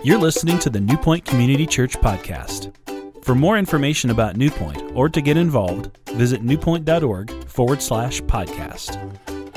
You're listening to the New Point Community Church podcast. For more information about New Point or to get involved, visit newpoint.org/podcast.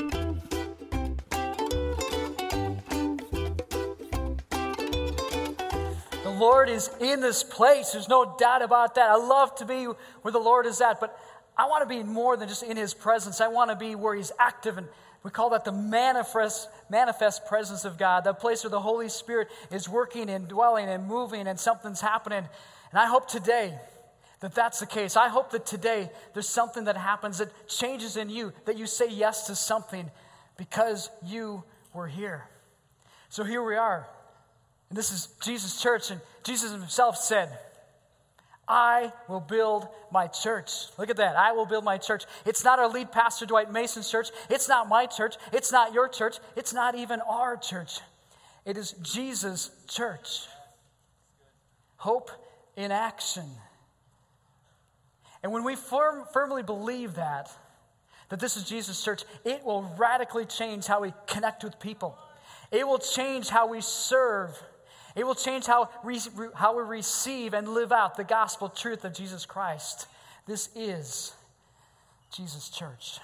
The Lord is in this place. There's no doubt about that. I love to be where the Lord is at, but I want to be more than just in His presence. I want to be where He's active, and we call that the manifest presence of God, that place where the Holy Spirit is working and dwelling and moving and something's happening. And I hope today that that's the case. I hope that today there's something that happens that changes in you, that you say yes to something because you were here. So here we are. And this is Jesus' church, and Jesus himself said, I will build my church. Look at that. I will build my church. It's not our lead pastor, Dwight Mason's church. It's not my church. It's not your church. It's not even our church. It is Jesus' church. Hope in action. And when we firmly believe that this is Jesus' church, it will radically change how we connect with people. It will change how we serve. It will change how we receive and live out the gospel truth of Jesus Christ. This is Jesus' church.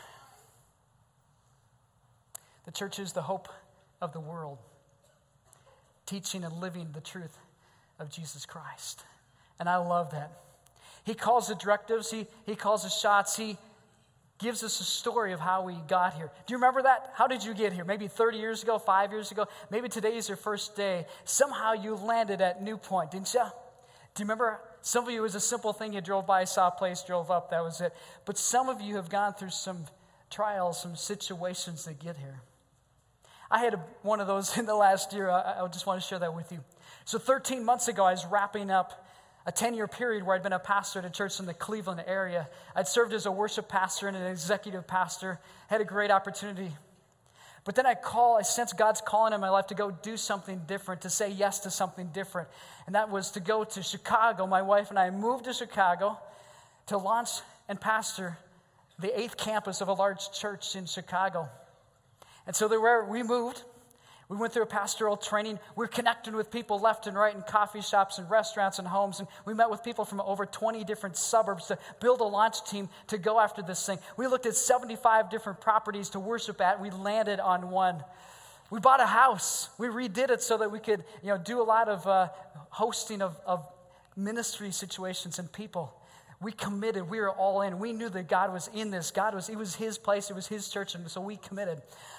The church is the hope of the world, teaching and living the truth of Jesus Christ. And I love that. He calls the directives, he calls the shots, he gives us a story of how we got here. Do you remember that? How did you get here? Maybe 30 years ago, 5 years ago. Maybe today is your first day. Somehow you landed at New Point, didn't you? Do you remember? Some of you, it was a simple thing. You drove by, saw a place, drove up, that was it. But some of you have gone through some trials, some situations to get here. I had one of those in the last year. I just want to share that with you. So 13 months ago, I was wrapping up a 10-year period where I'd been a pastor at a church in the Cleveland area. I'd served as a worship pastor and an executive pastor, had a great opportunity. But then I sensed God's calling in my life to go do something different, to say yes to something different. And that was to go to Chicago. My wife and I moved to Chicago to launch and pastor the 8th campus of a large church in Chicago. And so we moved. We went through a pastoral training. We're connecting with people left and right in coffee shops and restaurants and homes. And we met with people from over 20 different suburbs to build a launch team to go after this thing. We looked at 75 different properties to worship at. We landed on one. We bought a house. We redid it so that we could do a lot of hosting of ministry situations and people. We committed. We were all in. We knew that God was in this. It was His place. It was His church. And so we committed.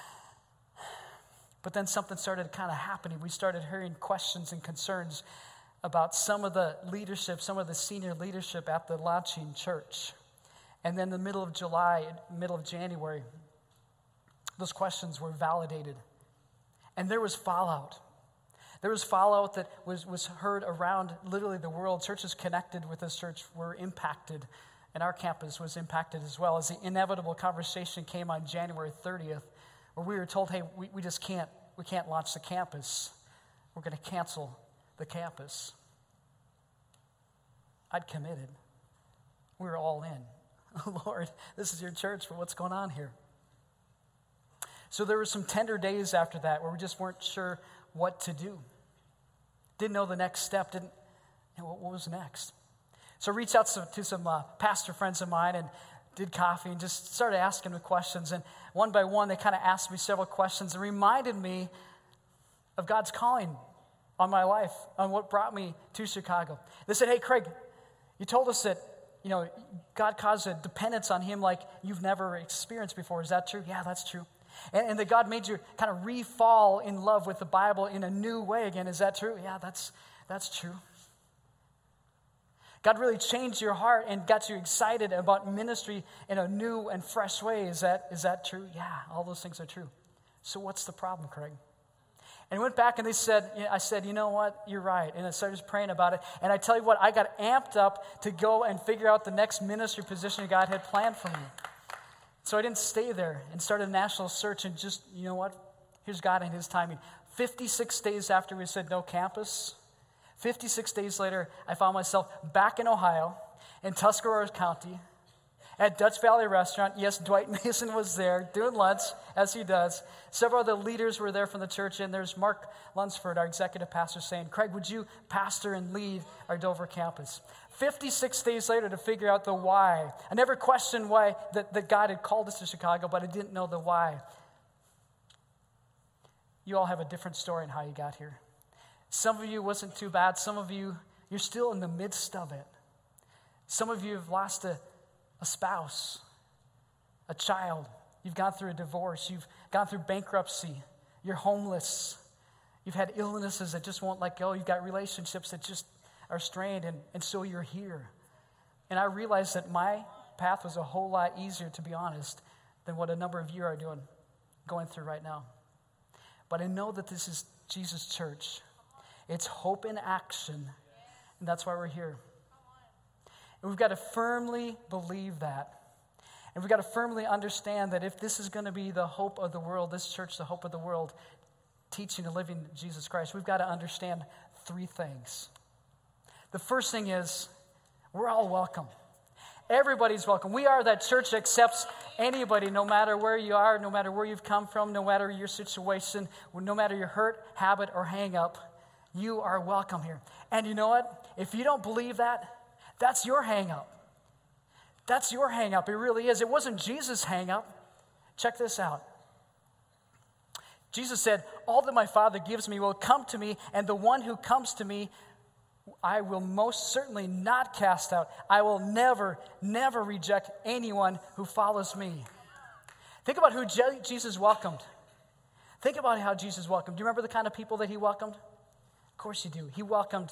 But then something started kind of happening. We started hearing questions and concerns about some of the leadership, some of the senior leadership at the launching church. And then in the middle of January, those questions were validated. And there was fallout. There was fallout that was heard around literally the world. Churches connected with this church were impacted. And our campus was impacted as well, as the inevitable conversation came on January 30th. Where we were told, hey, we can't launch the campus. We're going to cancel the campus. I'd committed. We were all in. Lord, this is your church, but what's going on here? So there were some tender days after that where we just weren't sure what to do. Didn't know the next step. What was next? So I reached out to some pastor friends of mine and did coffee and just started asking them questions. And one by one, they kind of asked me several questions and reminded me of God's calling on my life, on what brought me to Chicago. They said, hey, Craig, you told us that, God caused a dependence on Him like you've never experienced before. Is that true? Yeah, that's true. And that God made you kind of re-fall in love with the Bible in a new way again. Is that true? Yeah, that's true. God really changed your heart and got you excited about ministry in a new and fresh way. Is that true? Yeah, all those things are true. So what's the problem, Craig? And I went back and I said, you know what? You're right. And I started praying about it. And I tell you what, I got amped up to go and figure out the next ministry position God had planned for me. So I didn't stay there and started a national search and just, you know what? Here's God and His timing. 56 days after we said no campus, 56 days later, I found myself back in Ohio, in Tuscarora County, At Dutch Valley Restaurant, yes, Dwight Mason was there doing lunch, as he does. Several other leaders were there from the church, and there's Mark Lunsford, our executive pastor, saying, Craig, would you pastor and lead our Dover campus? 56 days later to figure out the why. I never questioned why that God had called us to Chicago, but I didn't know the why. You all have a different story on how you got here. Some of you wasn't too bad. Some of you, you're still in the midst of it. Some of you have lost a spouse, a child. You've gone through a divorce. You've gone through bankruptcy. You're homeless. You've had illnesses that just won't let go. You've got relationships that just are strained, and so you're here. And I realized that my path was a whole lot easier, to be honest, than what a number of you are going through right now. But I know that this is Jesus' church. It's hope in action, and that's why we're here. And we've got to firmly believe that. And we've got to firmly understand that if this is going to be the hope of the world, this church, the hope of the world, teaching and living Jesus Christ, we've got to understand three things. The first thing is, we're all welcome. Everybody's welcome. We are that church that accepts anybody, no matter where you are, no matter where you've come from, no matter your situation, no matter your hurt, habit, or hang up, you are welcome here. And you know what? If you don't believe that, that's your hang up. That's your hang up. It really is. It wasn't Jesus' hang up. Check this out. Jesus said, all that my Father gives me will come to me, and the one who comes to me, I will most certainly not cast out. I will never, never reject anyone who follows me. Think about who Jesus welcomed. Think about how Jesus welcomed. Do you remember the kind of people that he welcomed? Of course you do. He welcomed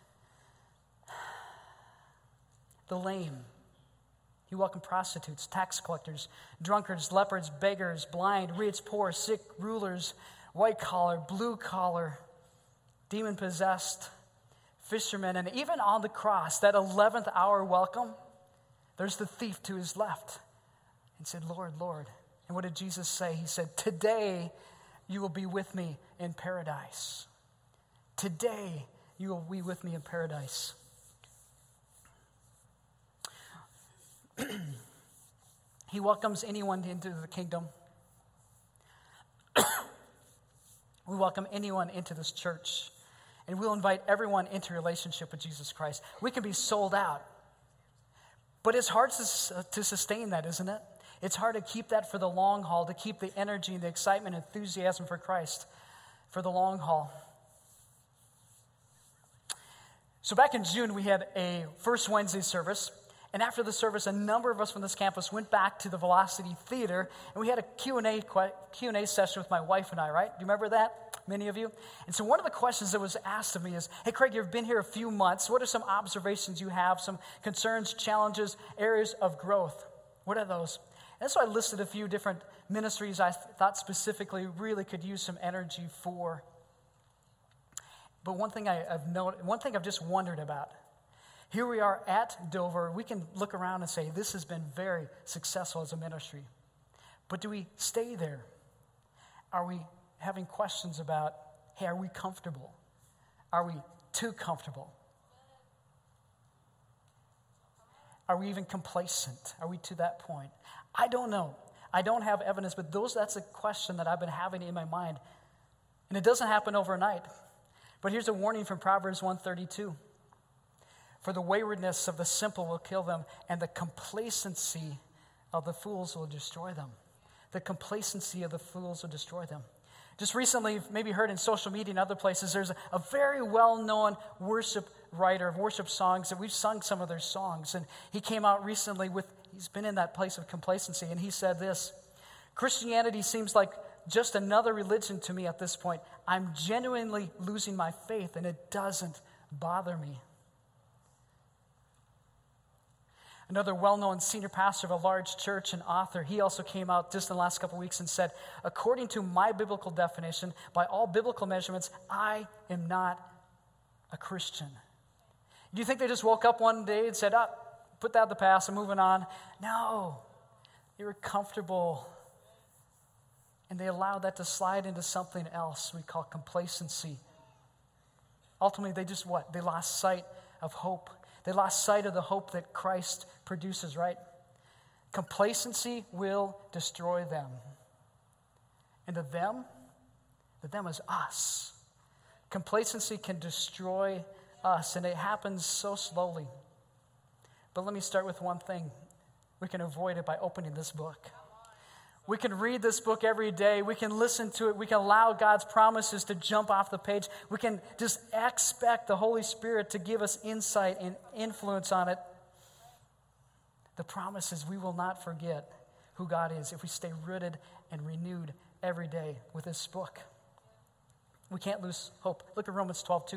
the lame. He welcomed prostitutes, tax collectors, drunkards, lepers, beggars, blind, rich, poor, sick, rulers, white collar, blue collar, demon possessed, fishermen, and even on the cross, that 11th hour welcome, there's the thief to his left. And said, Lord, Lord. And what did Jesus say? He said, today you will be with me in paradise. Today you will be with me in paradise. He welcomes anyone into the kingdom. We welcome anyone into this church. And we'll invite everyone into a relationship with Jesus Christ. We can be sold out. But it's hard to sustain that, isn't it? It's hard to keep that for the long haul, to keep the energy, the excitement, enthusiasm for Christ for the long haul. So back in June, we had a First Wednesday service. And after the service, a number of us from this campus went back to the Velocity Theater, and we had a Q&A session with my wife and I, right? Do you remember that? Many of you? And so one of the questions that was asked of me is, hey, Craig, you've been here a few months. What are some observations you have, some concerns, challenges, areas of growth? What are those? And so I listed a few different ministries I thought specifically really could use some energy for. But one thing I've just wondered about. Here we are at Dover. We can look around and say, this has been very successful as a ministry. But do we stay there? Are we having questions about, hey, are we comfortable? Are we too comfortable? Are we even complacent? Are we to that point? I don't know. I don't have evidence, but that's a question that I've been having in my mind. And it doesn't happen overnight. But here's a warning from Proverbs 132. For the waywardness of the simple will kill them, and the complacency of the fools will destroy them. The complacency of the fools will destroy them. Just recently, maybe heard in social media and other places, there's a very well-known worship writer of worship songs, and we've sung some of their songs. And he came out recently he's been in that place of complacency, and he said this, Christianity seems like just another religion to me at this point. I'm genuinely losing my faith, and it doesn't bother me. Another well-known senior pastor of a large church and author, he also came out just in the last couple of weeks and said, according to my biblical definition, by all biblical measurements, I am not a Christian. Do you think they just woke up one day and said, put that in the past, I'm moving on? No. They were comfortable. And they allowed that to slide into something else we call complacency. Ultimately, they just what? They lost sight of hope. They lost sight of the hope that Christ produces, right? Complacency will destroy them. And the them is us. Complacency can destroy us, and it happens so slowly. But let me start with one thing. We can avoid it by opening this book. We can read this book every day. We can listen to it. We can allow God's promises to jump off the page. We can just expect the Holy Spirit to give us insight and influence on it. The promise is we will not forget who God is if we stay rooted and renewed every day with this book. We can't lose hope. Look at Romans 12:2.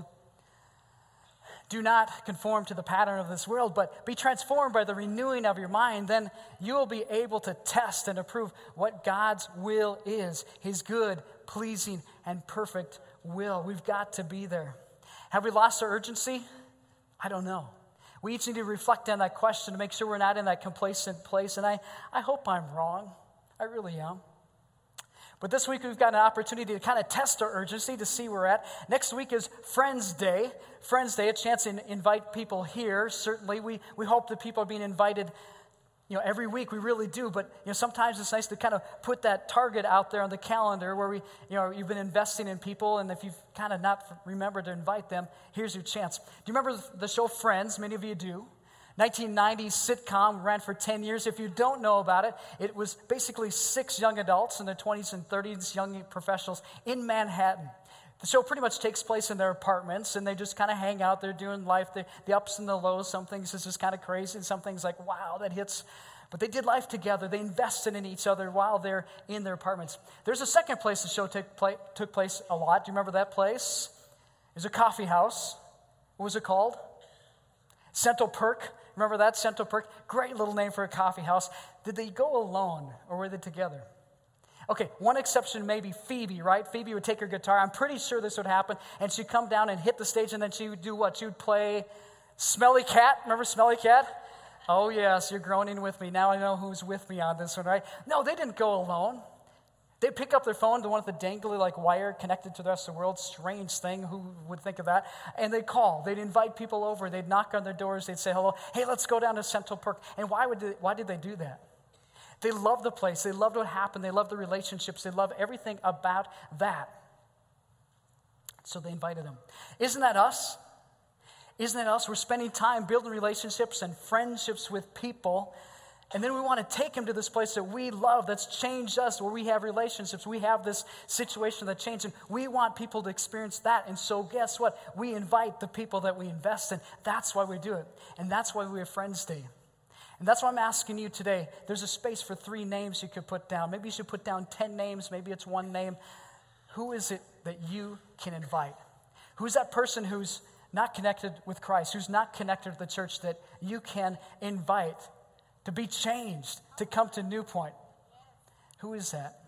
Do not conform to the pattern of this world, but be transformed by the renewing of your mind. Then you will be able to test and approve what God's will is, his good, pleasing, and perfect will. We've got to be there. Have we lost our urgency? I don't know. We each need to reflect on that question to make sure we're not in that complacent place. And I hope I'm wrong. I really am. But this week we've got an opportunity to kind of test our urgency to see where we're at. Next week is Friends Day. Friends Day, a chance to invite people here. Certainly, we hope that people are being invited, every week. We really do. But sometimes it's nice to kind of put that target out there on the calendar where you've been investing in people, and if you've kind of not remembered to invite them, here's your chance. Do you remember the show Friends? Many of you do. 1990s sitcom, ran for 10 years. If you don't know about it, it was basically 6 young adults in their 20s and 30s, young professionals in Manhattan. The show pretty much takes place in their apartments, and they just kind of hang out there doing life, the ups and the lows. Some things is just kind of crazy, and some things like, wow, that hits. But they did life together. They invested in each other while they're in their apartments. There's a second place the show took place a lot. Do you remember that place? It was a coffee house. What was it called? Central Perk. Remember that? Central Perk? Great little name for a coffee house. Did they go alone, or were they together? Okay, one exception may be Phoebe, right? Phoebe would take her guitar. I'm pretty sure this would happen. And she'd come down and hit the stage, and then she would do what? She would play Smelly Cat. Remember Smelly Cat? Oh, yes, you're groaning with me. Now I know who's with me on this one, right? No, they didn't go alone. They'd pick up their phone, the one with the dangly wire connected to the rest of the world. Strange thing. Who would think of that? And they'd call. They'd invite people over. They'd knock on their doors. They'd say hello. Hey, let's go down to Central Perk. And why did they do that? They loved the place. They loved what happened. They loved the relationships. They loved everything about that. So they invited them. Isn't that us? Isn't that us? We're spending time building relationships and friendships with people. And then we want to take them to this place that we love, that's changed us, where we have relationships. We have this situation that changed, and we want people to experience that. And so guess what? We invite the people that we invest in. That's why we do it. And that's why we have Friends Day. And that's why I'm asking you today. There's a space for 3 names you could put down. Maybe you should put down 10 names. Maybe it's 1 name. Who is it that you can invite? Who's that person who's not connected with Christ, who's not connected to the church, that you can invite to be changed, to come to New Point? Who is that?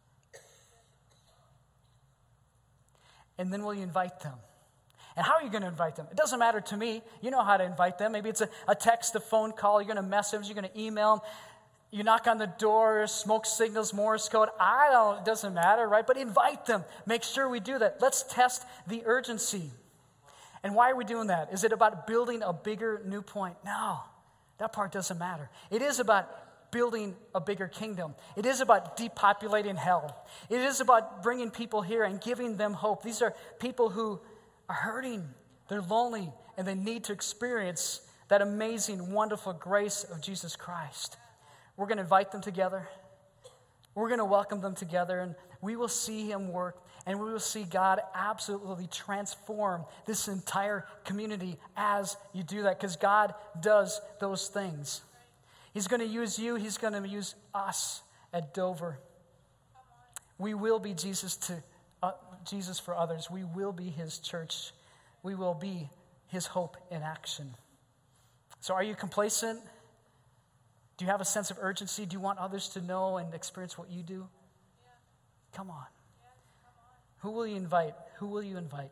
And then will you invite them? And how are you going to invite them? It doesn't matter to me. You know how to invite them. Maybe it's a text, a phone call. You're going to message. You're going to email them. You knock on the door, smoke signals, Morse code. It doesn't matter, right? But invite them. Make sure we do that. Let's test the urgency. And why are we doing that? Is it about building a bigger New Point? No, that part doesn't matter. It is about building a bigger kingdom. It is about depopulating hell. It is about bringing people here and giving them hope. These are people who are hurting, they're lonely, and they need to experience that amazing, wonderful grace of Jesus Christ. We're going to invite them together. We're going to welcome them together, and we will see him work, and we will see God absolutely transform this entire community as you do that, because God does those things. He's going to use you. He's going to use us at Dover. We will be Jesus for others. We will be his church. We will be his hope in action. So are you complacent? Do you have a sense of urgency? Do you want others to know and experience what you do? Come on. Who will you invite? Who will you invite?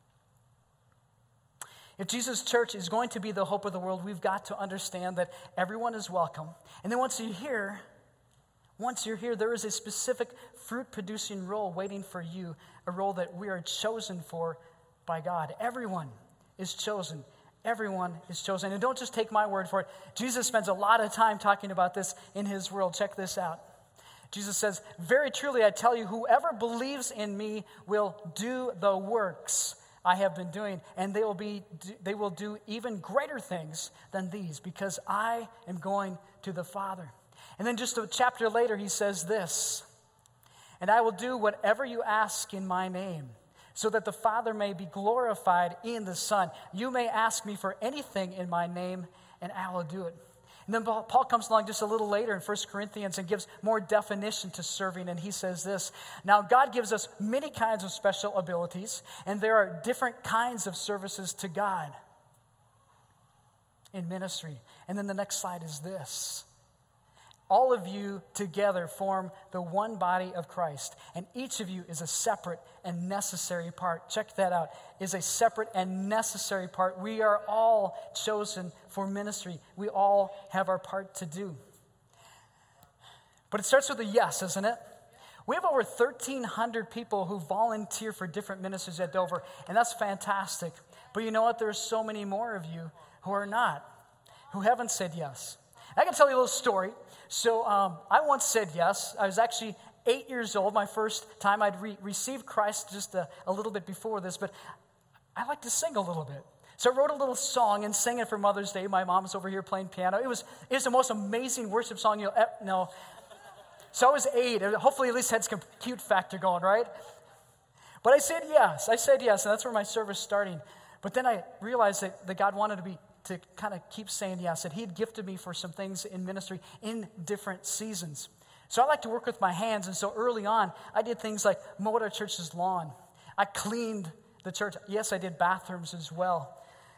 If Jesus' church is going to be the hope of the world, we've got to understand that everyone is welcome. And then once you're here, there is a specific fruit-producing role waiting for you, a role that we are chosen for by God. Everyone is chosen. Everyone is chosen. And don't just take my word for it. Jesus spends a lot of time talking about this in his world. Check this out. Jesus says, "Very truly I tell you, whoever believes in me will do the works I have been doing, and they will do even greater things than these, because I am going to the Father." And then just a chapter later, he says this, "And I will do whatever you ask in my name, so that the Father may be glorified in the Son. You may ask me for anything in my name, and I will do it." And then Paul comes along just a little later in 1 Corinthians and gives more definition to serving, and he says this, "Now God gives us many kinds of special abilities, and there are different kinds of services to God in ministry." And then the next slide is this. "All of you together form the one body of Christ, and each of you is a separate and necessary part." Check that out. Is a separate and necessary part. We are all chosen for ministry. We all have our part to do. But it starts with a yes, isn't it? We have over 1,300 people who volunteer for different ministries at Dover, and that's fantastic. But you know what? There's so many more of you who are not, who haven't said yes. I can tell you a little story. So I once said yes. I was actually 8 years old, my first time. I'd received Christ just a little bit before this, but I like to sing a little bit. So I wrote a little song and sang it for Mother's Day. My mom's over here playing piano. It was the most amazing worship song you'll ever know. So I was 8. Hopefully at least had some cute factor going, right? But I said yes, and that's where my service started. But then I realized that God wanted to kind of keep saying yes, that he had gifted me for some things in ministry in different seasons. So I like to work with my hands, and so early on, I did things like mowed our church's lawn. I cleaned the church. Yes, I did bathrooms as well.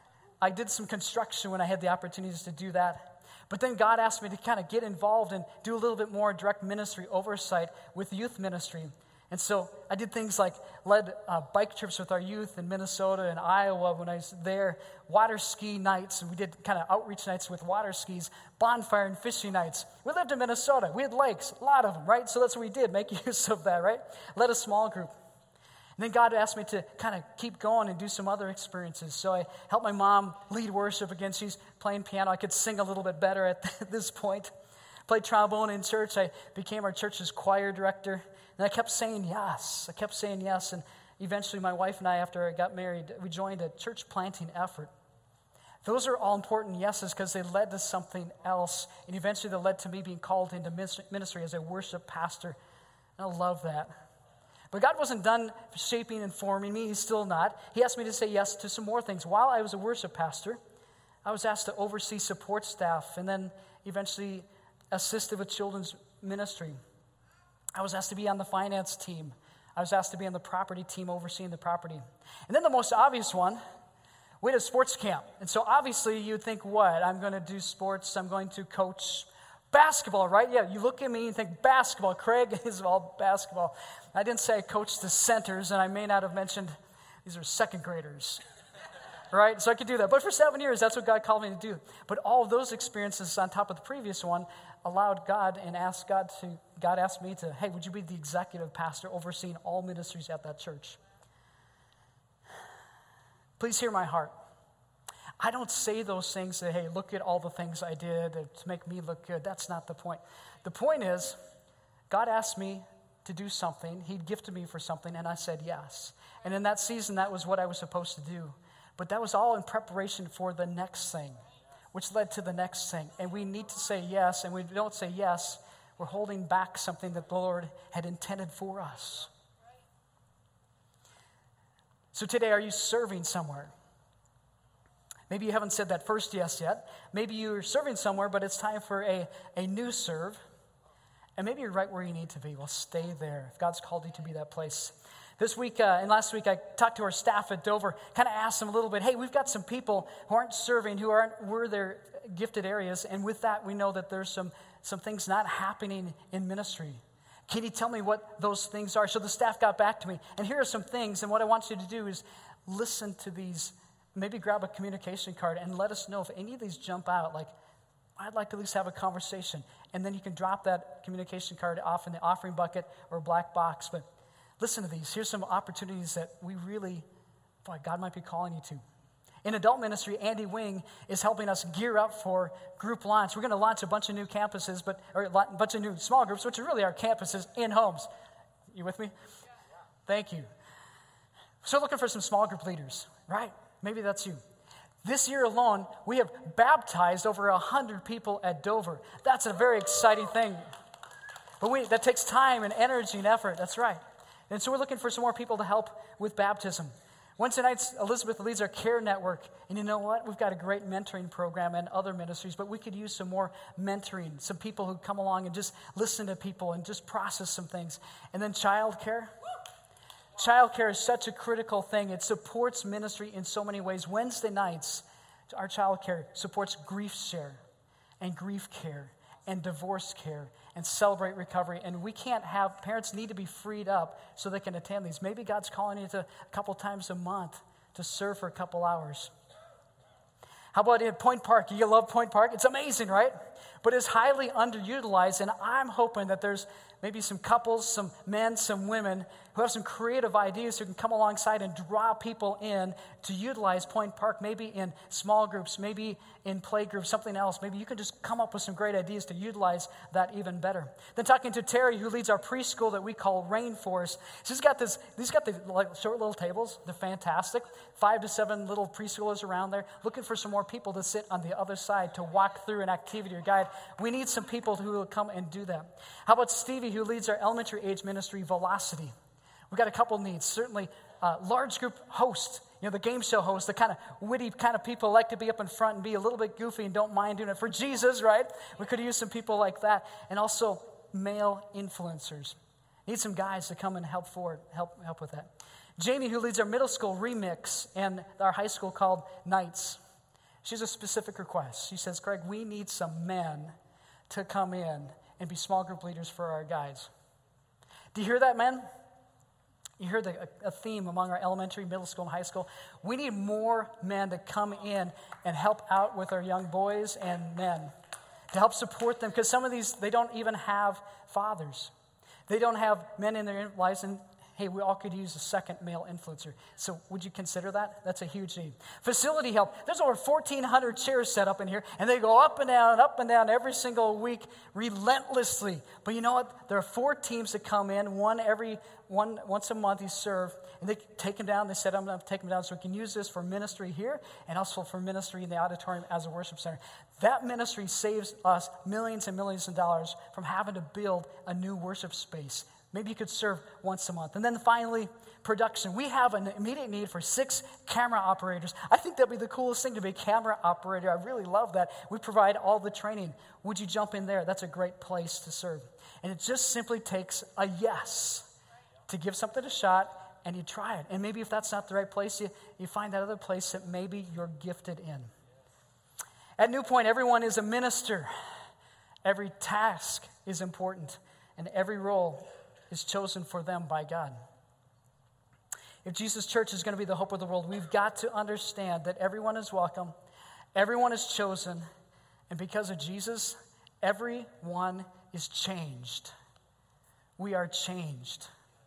I did some construction when I had the opportunities to do that. But then God asked me to kind of get involved and do a little bit more direct ministry oversight with youth ministry. And so I did things like led bike trips with our youth in Minnesota and Iowa when I was there, water ski nights, and we did kind of outreach nights with water skis, bonfire and fishing nights. We lived in Minnesota. We had lakes, a lot of them, right? So that's what we did, make use of that, right? Led a small group. And then God asked me to kind of keep going and do some other experiences. So I helped my mom lead worship again. She's playing piano. I could sing a little bit better at this point. Played trombone in church. I became our church's choir director. And I kept saying yes. And eventually my wife and I, after I got married, we joined a church planting effort. Those are all important yeses because they led to something else. And eventually they led to me being called into ministry as a worship pastor. And I love that. But God wasn't done shaping and forming me. He's still not. He asked me to say yes to some more things. While I was a worship pastor, I was asked to oversee support staff and then eventually assisted with children's ministry. I was asked to be on the finance team. I was asked to be on the property team overseeing the property. And then the most obvious one, we had a sports camp. And so obviously you'd think, what? I'm going to do sports. I'm going to coach basketball, right? Yeah, you look at me and think basketball. Craig is all basketball. I didn't say I coached the centers, and I may not have mentioned these are second graders, right? So I could do that. But for 7 years, that's what God called me to do. But all of those experiences on top of the previous one allowed God and God asked me to, hey, would you be the executive pastor overseeing all ministries at that church? Please hear my heart. I don't say those things that, hey, look at all the things I did to make me look good. That's not the point. The point is, God asked me to do something. He'd gifted me for something, and I said yes. And in that season, that was what I was supposed to do. But that was all in preparation for the next thing, which led to the next thing. And we need to say yes, and we don't say yes, we're holding back something that the Lord had intended for us. So today, are you serving somewhere? Maybe you haven't said that first yes yet. Maybe you're serving somewhere, but it's time for a new serve. And maybe you're right where you need to be. Well, stay there if God's called you to be that place. This week and last week, I talked to our staff at Dover, kind of asked them a little bit, hey, we've got some people who aren't serving, who were their gifted areas. And with that, we know that there's some things not happening in ministry. Can you tell me what those things are? So the staff got back to me. And here are some things. And what I want you to do is listen to these. Maybe grab a communication card and let us know if any of these jump out. Like, I'd like to at least have a conversation. And then you can drop that communication card off in the offering bucket or black box. But listen to these. Here's some opportunities that we really, God might be calling you to. In adult ministry, Andy Wing is helping us gear up for group launch. We're going to launch a bunch of new campuses, or a bunch of new small groups, which are really our campuses in homes. You with me? Thank you. So looking for some small group leaders, right? Maybe that's you. This year alone, we have baptized over 100 people at Dover. That's a very exciting thing. But that takes time and energy and effort. That's right. And so we're looking for some more people to help with baptism. Wednesday nights, Elizabeth leads our care network. And you know what? We've got a great mentoring program and other ministries, but we could use some more mentoring, some people who come along and just listen to people and just process some things. And then childcare. Childcare is such a critical thing. It supports ministry in so many ways. Wednesday nights, our childcare supports grief share and grief care and divorce care and celebrate recovery. And we can't have, parents need to be freed up so they can attend these. Maybe God's calling you to a couple times a month to serve for a couple hours. How about in Point Park? You love Point Park? It's amazing, right? But it's highly underutilized, and I'm hoping that there's maybe some couples, some men, some women who have some creative ideas who can come alongside and draw people in to utilize Point Park, maybe in small groups, maybe in play groups, something else. Maybe you can just come up with some great ideas to utilize that even better. Then talking to Terry, who leads our preschool that we call Rainforest. She's got these short little tables. They're fantastic. 5 to 7 little preschoolers around there, looking for some more people to sit on the other side to walk through an activity or guide. We need some people who will come and do that. How about Stevie, who leads our elementary age ministry, Velocity? We've got a couple needs. Certainly, large group host, the game show host, the kind of witty kind of people like to be up in front and be a little bit goofy and don't mind doing it for Jesus, right? We could use some people like that. And also male influencers. Need some guys to come and help with that. Jamie, who leads our middle school Remix and our high school called Knights. She has a specific request. She says, Craig, we need some men to come in and be small group leaders for our guys. Do you hear that, men? You hear a theme among our elementary, middle school, and high school. We need more men to come in and help out with our young boys and men, to help support them, because some of these, they don't even have fathers. They don't have men in their lives, and hey, we all could use a second male influencer. So would you consider that? That's a huge need. Facility help. There's over 1,400 chairs set up in here, and they go up and down every single week relentlessly. But you know what? There are 4 teams that come in, once a month you serve, and they take them down. They said, I'm going to take them down so we can use this for ministry here and also for ministry in the auditorium as a worship center. That ministry saves us millions and millions of dollars from having to build a new worship space. Maybe you could serve once a month. And then finally, production. We have an immediate need for 6 camera operators. I think that'd be the coolest thing to be a camera operator. I really love that. We provide all the training. Would you jump in there? That's a great place to serve. And it just simply takes a yes to give something a shot, and you try it. And maybe if that's not the right place, you find that other place that maybe you're gifted in. At New Point, everyone is a minister. Every task is important, and every role is chosen for them by God. If Jesus Church is going to be the hope of the world, we've got to understand that everyone is welcome, everyone is chosen, and because of Jesus, everyone is changed. We are changed.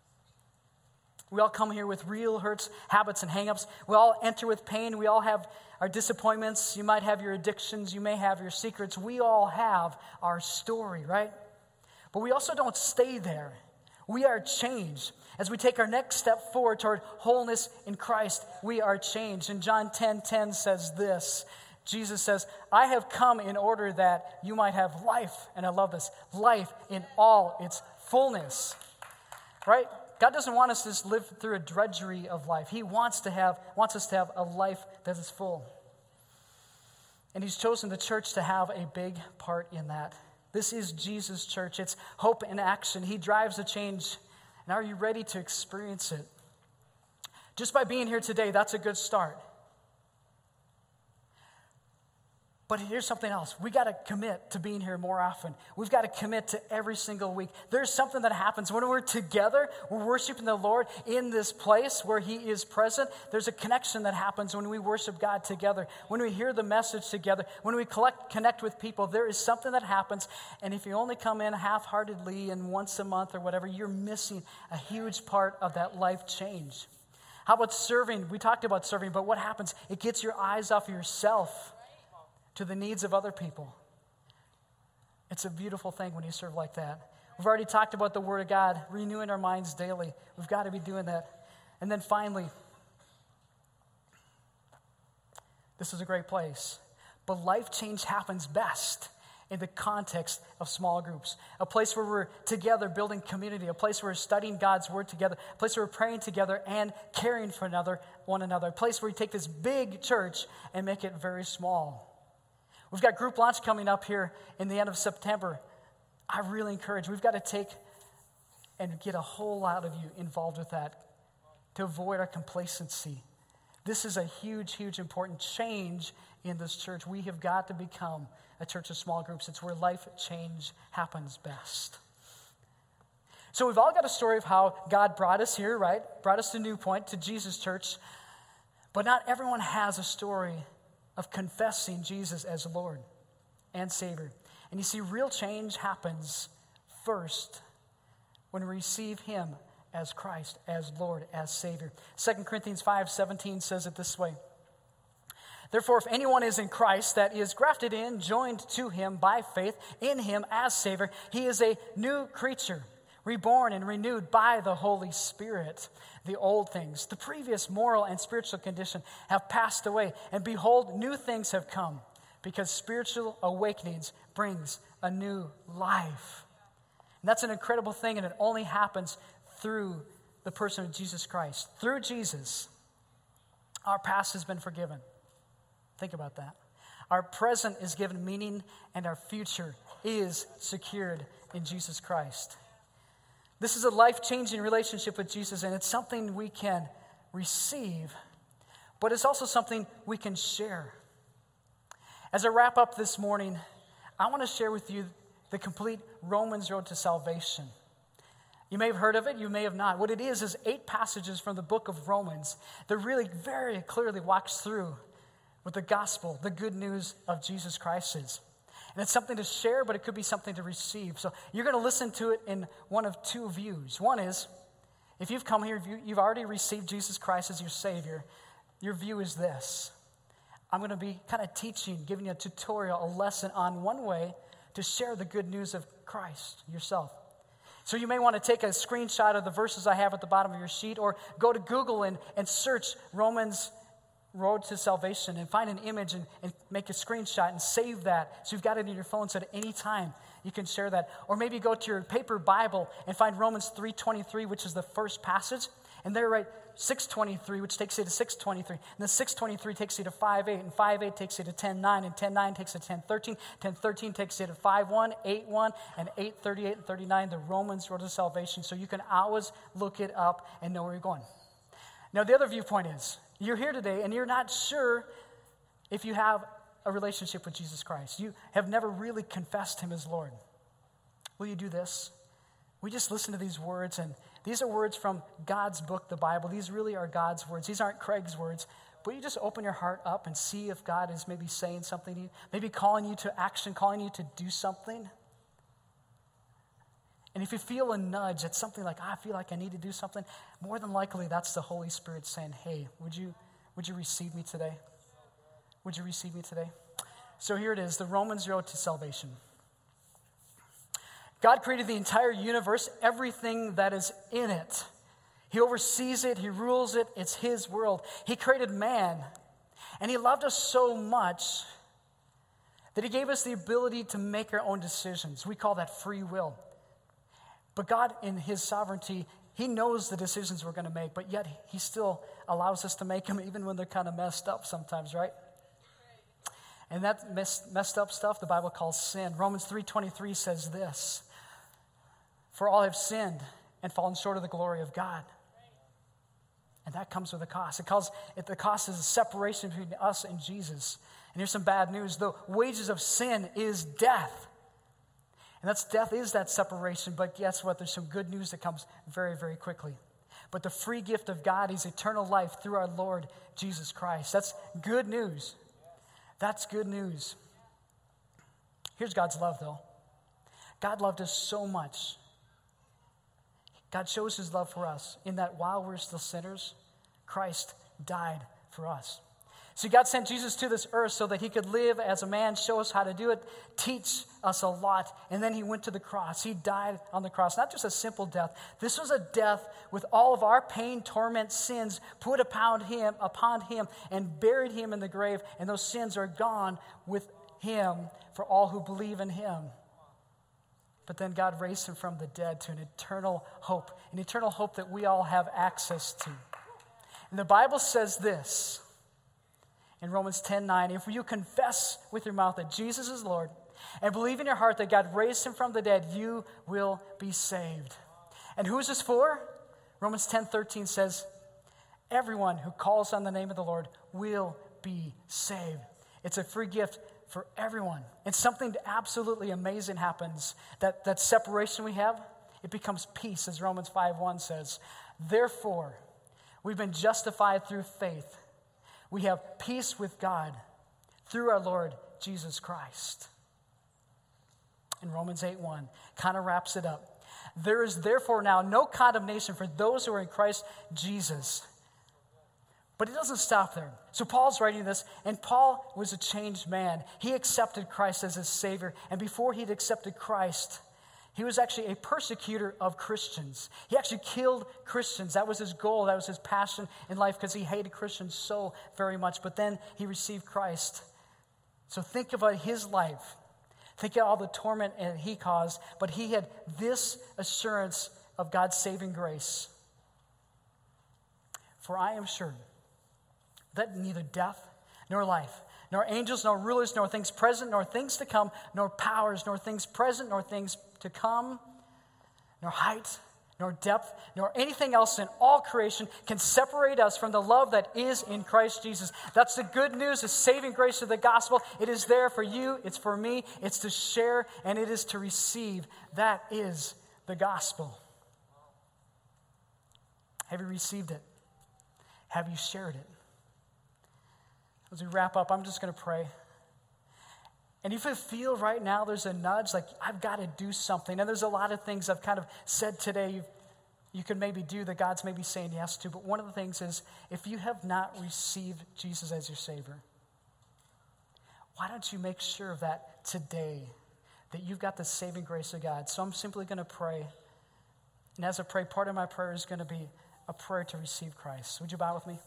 We all come here with real hurts, habits, and hang-ups. We all enter with pain. We all have our disappointments. You might have your addictions. You may have your secrets. We all have our story, right? But we also don't stay there. We are changed. As we take our next step forward toward wholeness in Christ, we are changed. And John 10:10 says this. Jesus says, I have come in order that you might have life. And I love this. Life in all its fullness. Right? God doesn't want us to just live through a drudgery of life. He wants us to have a life that is full. And He's chosen the church to have a big part in that. This is Jesus' church. It's hope in action. He drives the change. And are you ready to experience it? Just by being here today, that's a good start. But here's something else. We got to commit to being here more often. We've got to commit to every single week. There's something that happens when we're together, we're worshiping the Lord in this place where He is present. There's a connection that happens when we worship God together, when we hear the message together, when we connect with people. There is something that happens, and if you only come in half-heartedly and once a month or whatever, you're missing a huge part of that life change. How about serving? We talked about serving, but what happens? It gets your eyes off of yourself to the needs of other people. It's a beautiful thing when you serve like that. We've already talked about the Word of God, renewing our minds daily. We've got to be doing that. And then finally, this is a great place, but life change happens best in the context of small groups. A place where we're together building community, a place where we're studying God's Word together, a place where we're praying together and caring for one another, a place where we take this big church and make it very small. We've got group launch coming up here in the end of September. I really encourage, we've got to take and get a whole lot of you involved with that to avoid our complacency. This is a huge, huge important change in this church. We have got to become a church of small groups. It's where life change happens best. So we've all got a story of how God brought us here, right? Brought us to New Point, to Jesus Church. But not everyone has a story of confessing Jesus as Lord and Savior. And you see, real change happens first when we receive Him as Christ, as Lord, as Savior. 2 Corinthians 5:17 says it this way. Therefore, if anyone is in Christ, that is grafted in, joined to Him by faith in Him as Savior, he is a new creature, reborn and renewed by the Holy Spirit. The old things, the previous moral and spiritual condition have passed away, and behold, new things have come, because spiritual awakenings brings a new life. And that's an incredible thing, and it only happens through the person of Jesus Christ. Through Jesus, our past has been forgiven. Think about that. Our present is given meaning, and our future is secured in Jesus Christ. This is a life-changing relationship with Jesus, and it's something we can receive, but it's also something we can share. As I wrap up this morning, I want to share with you the complete Romans Road to Salvation. You may have heard of it, you may have not. What it is 8 passages from the book of Romans that really very clearly walks through what the gospel, the good news of Jesus Christ is. And it's something to share, but it could be something to receive. So you're going to listen to it in one of 2 views. One is, if you've come here, you've already received Jesus Christ as your Savior, your view is this. I'm going to be kind of teaching, giving you a tutorial, a lesson on one way to share the good news of Christ yourself. So you may want to take a screenshot of the verses I have at the bottom of your sheet, or go to Google and search Romans Road to Salvation and find an image and make a screenshot and save that so you've got it in your phone so at any time you can share that. Or maybe go to your paper Bible and find Romans 3:23, which is the first passage, and there write 6:23, which takes you to 6:23. And then 6:23 takes you to 5:8, and 5:8 takes you to 10:9, and 10:9 takes you to 10:13. 10:13 takes you to 5:1, 8:1, and 8:38 and 39, the Romans Road to Salvation. So you can always look it up and know where you're going. Now, the other viewpoint is, you're here today and you're not sure if you have a relationship with Jesus Christ. You have never really confessed Him as Lord. Will you do this? We just listen to these words, and these are words from God's book, the Bible. These really are God's words. These aren't Craig's words. But you just open your heart up and see if God is maybe saying something to you, maybe calling you to action, calling you to do something. And if you feel a nudge, it's something like, I feel like I need to do something, more than likely that's the Holy Spirit saying, hey, would you receive me today? Would you receive me today? So here it is, the Romans Road to Salvation. God created the entire universe, everything that is in it. He oversees it, He rules it, it's His world. He created man, and He loved us so much that He gave us the ability to make our own decisions. We call that free will. But God, in His sovereignty, He knows the decisions we're going to make, but yet He still allows us to make them even when they're kind of messed up sometimes, right? And that messed up stuff the Bible calls sin. Romans 3:23 says this, for all have sinned and fallen short of the glory of God. And that comes with a cost. The cost is a separation between us and Jesus. And here's some bad news. The wages of sin is death. And death is that separation, but guess what? There's some good news that comes very, very quickly. But the free gift of God is eternal life through our Lord Jesus Christ. That's good news. That's good news. Here's God's love, though. God loved us so much. God shows His love for us in that while we're still sinners, Christ died for us. See, God sent Jesus to this earth so that he could live as a man, show us how to do it, teach us a lot, and then he went to the cross. He died on the cross. Not just a simple death. This was a death with all of our pain, torment, sins put upon him, and buried him in the grave, and those sins are gone with him for all who believe in him. But then God raised him from the dead to an eternal hope that we all have access to. And the Bible says this, in Romans 10:9, if you confess with your mouth that Jesus is Lord and believe in your heart that God raised him from the dead, you will be saved. And who is this for? Romans 10:13 says, everyone who calls on the name of the Lord will be saved. It's a free gift for everyone. And something absolutely amazing happens. That separation we have, it becomes peace, as Romans 5:1 says. Therefore, we've been justified through faith. We have peace with God through our Lord Jesus Christ. And Romans 8:1 kind of wraps it up. There is therefore now no condemnation for those who are in Christ Jesus. But it doesn't stop there. So Paul's writing this, and Paul was a changed man. He accepted Christ as his Savior. And before he'd accepted Christ, he was actually a persecutor of Christians. He actually killed Christians. That was his goal. That was his passion in life because he hated Christians so very much. But then he received Christ. So think about his life. Think of all the torment he caused. But he had this assurance of God's saving grace. For I am sure that neither death nor life, nor angels, nor rulers, nor things present, nor things to come, nor powers, nor things present, nor things to come, nor height, nor depth, nor anything else in all creation can separate us from the love that is in Christ Jesus. That's the good news, the saving grace of the gospel. It is there for you, it's for me, it's to share, and it is to receive. That is the gospel. Have you received it? Have you shared it? As we wrap up, I'm just going to pray. And if you feel right now there's a nudge, like I've got to do something, and there's a lot of things I've kind of said today you could maybe do that God's maybe saying yes to, but one of the things is if you have not received Jesus as your Savior, why don't you make sure of that today, that you've got the saving grace of God? So I'm simply going to pray. And as I pray, part of my prayer is going to be a prayer to receive Christ. Would you bow with me?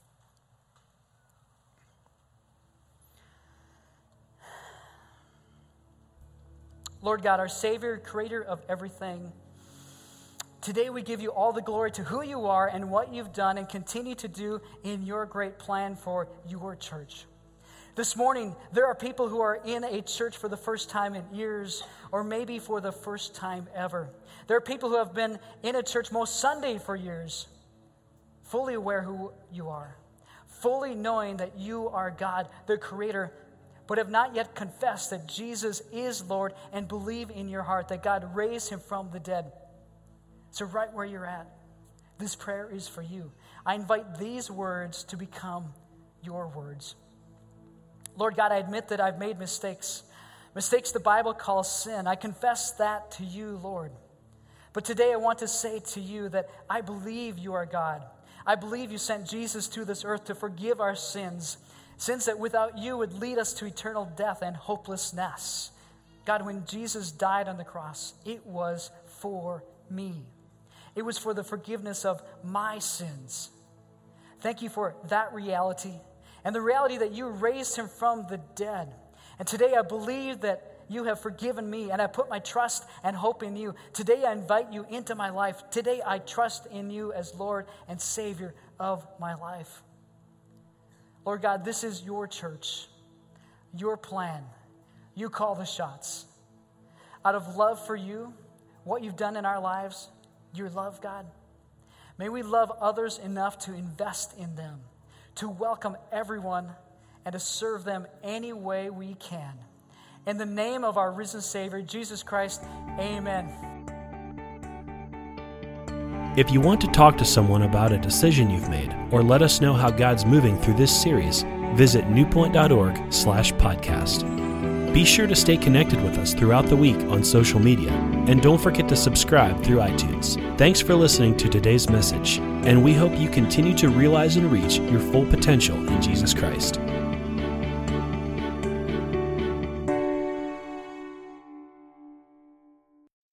Lord God, our Savior, creator of everything, today we give you all the glory to who you are and what you've done and continue to do in your great plan for your church. This morning, there are people who are in a church for the first time in years, or maybe for the first time ever. There are people who have been in a church most Sunday for years, fully aware who you are, fully knowing that you are God, the creator, but have not yet confessed that Jesus is Lord and believe in your heart that God raised him from the dead. So right where you're at, this prayer is for you. I invite these words to become your words. Lord God, I admit that I've made mistakes. Mistakes the Bible calls sin. I confess that to you, Lord. But today I want to say to you that I believe you are God. I believe you sent Jesus to this earth to forgive our sins. Sins that without you would lead us to eternal death and hopelessness. God, when Jesus died on the cross, it was for me. It was for the forgiveness of my sins. Thank you for that reality and the reality that you raised him from the dead. And today I believe that you have forgiven me and I put my trust and hope in you. Today I invite you into my life. Today I trust in you as Lord and Savior of my life. Lord God, this is your church, your plan. You call the shots. Out of love for you, what you've done in our lives, your love, God, may we love others enough to invest in them, to welcome everyone, and to serve them any way we can. In the name of our risen Savior, Jesus Christ, amen. If you want to talk to someone about a decision you've made, or let us know how God's moving through this series, visit newpoint.org/podcast. Be sure to stay connected with us throughout the week on social media, and don't forget to subscribe through iTunes. Thanks for listening to today's message, and we hope you continue to realize and reach your full potential in Jesus Christ.